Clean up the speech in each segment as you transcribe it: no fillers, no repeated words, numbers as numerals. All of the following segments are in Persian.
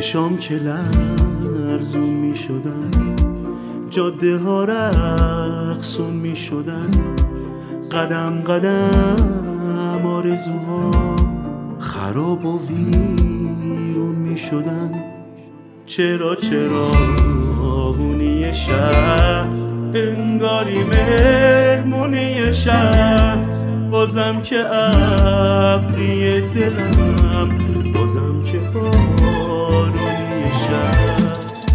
چشام که لرزون می شدن، جاده ها رقصون می شدن، قدم قدم آرزوها خراب و ویرون می شدن. چرا چراغونی شهر انگاری مهمونی شهر، بازم که ابری دلم، بازم که بارونی شهر.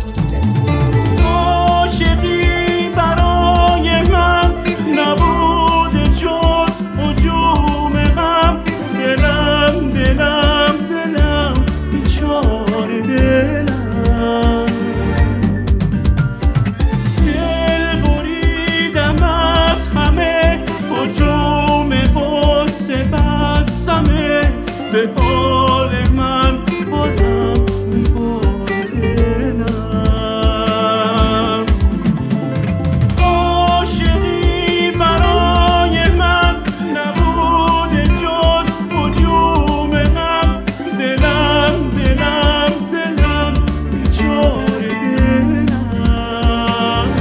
عاشقی برای من نبود جز هجوم غم، دلم دلم دلم بیچاره دلم، دل بریدم از همه هجوم غصه بسمه، به حال من بازم میباره دلم. عاشقی برای من نبود جز هجوم غم، دلم دلم دلم بیچاره دلم،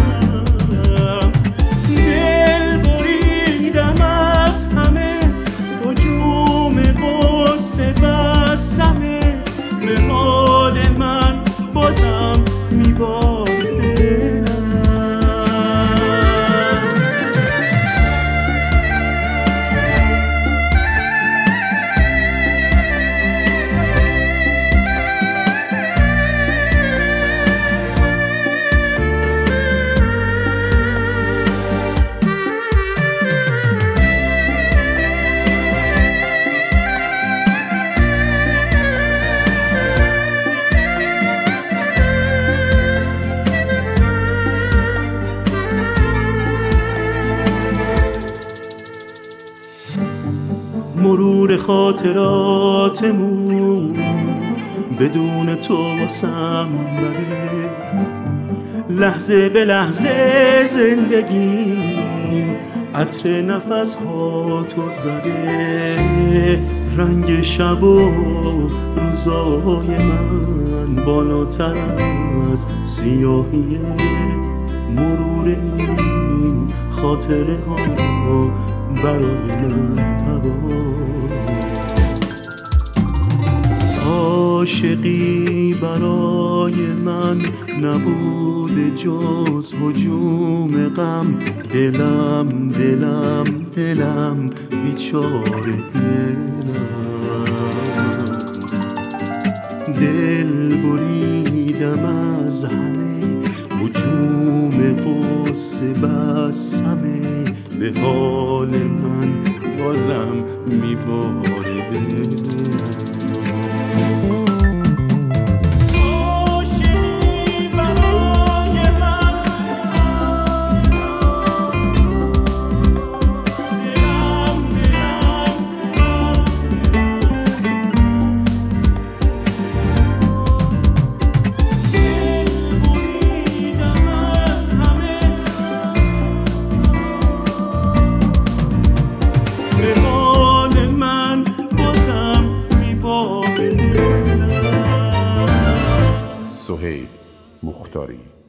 دل بریدم از همه هجوم غصه بسمه، به حال من بازم میباره دلم. مرور خاطراتمون بدون تو واسم بده، لحظه به لحظه زندگیم عطر نفس ها تو زده، رنگ شب و روزای من بالاتر از سیاهی مرور این خاطره ها برای من تبا. عاشقی برای من نبود جز هجوم غم، دلم دلم دلم بیچاره دلم، دل بریدم از همه هجوم غصه بسمه، به حال من بازم میباره دلم. سهیل مختاری.